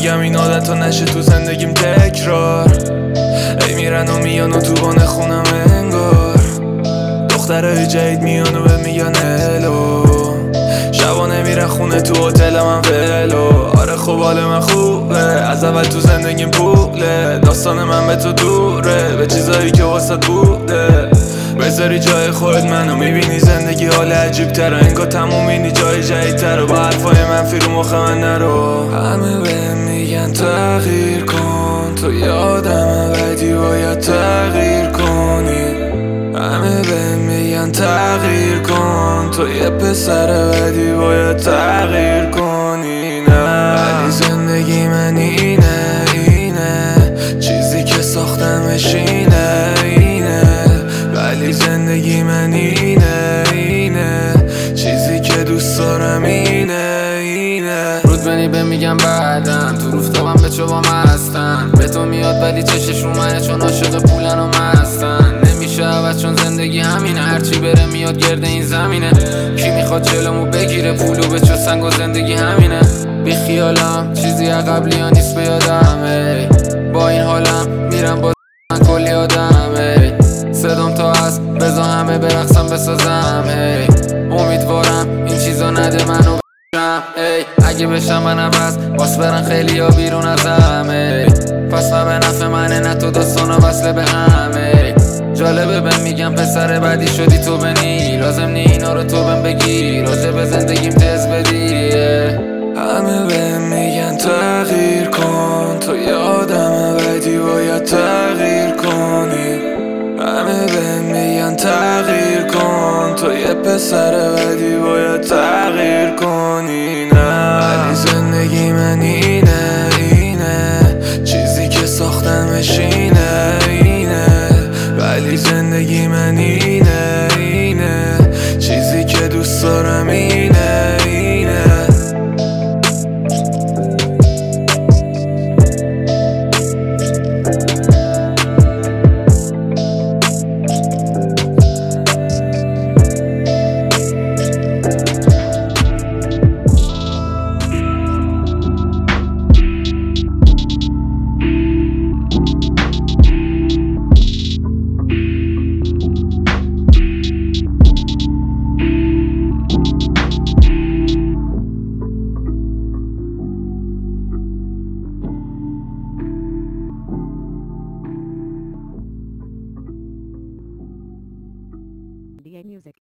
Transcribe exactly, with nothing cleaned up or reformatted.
میگم این عادت ها نشه تو زندگیم تکرار. ای میرن و میان و تو بانه خونم انگار دخترهای جدید میان و به میگن هلو. شبانه میرن خونه تو هتل من ولو. آره خب حال من خوبه از اول تو زندگیم پوله. داستان من به تو دوره به چیزایی که واسط بوده. بذاری جای خودت منو میبینی زندگی حال عجیب تر. انگار تمومینی جای جدید تر و با حرفای منفی رو مخ من نرو. همه به میگن تغییر کن تو یادم بدی باید تغییر کنی. همه به میگن تغییر کن تو یه پسر بدی باید تغییر کنی. نه ولی زندگی من اینه اینه چیزی که ساختمش اینه اینه. ولی زندگی من اینه اینه چیزی که دوست دارم اینه اینه. رود بنی به میگم بعدم تو روفتابم به چوبام هستن. به تو میاد ولی چشش رو منه چون عاشق پولن و مستن. نمیشه عوض چون زندگی همینه هرچی بره میاد گرد این زمینه. کی میخواد جلومو بگیره پولو به چو سنگ و زندگی همینه. بی خیالم چیزی از قبلی ها نیست به یادم ای. با این حالم میرم با من کلی آدم ای. صدام تا هست بزا همه برقصم بسازم ای. امیدوارم این چیزا نده منو ای. اگه بشم من عوض باس برن خیلی ها بیرون ازم ای. پس نه به نفع منه نه تو داستانا وصله به هم ای. جالبه بهم میگم پسر بدی شدی تو بنی. لازم نی اینا رو تو بهم بگی راجع به زندگیم تز بدی. همه بهم میگن تغییر کن تو یادم بدی باید تغییر کنی. همه بهم میگن تغییر کن تو یه پسر بدی باید تغییر کنی. نه ولی زندگی من اینه اینه چیزی که ساختمش اینه اینه. ولی زندگی من اینه اینه چیزی که دوست دارم اینه اینه. Music.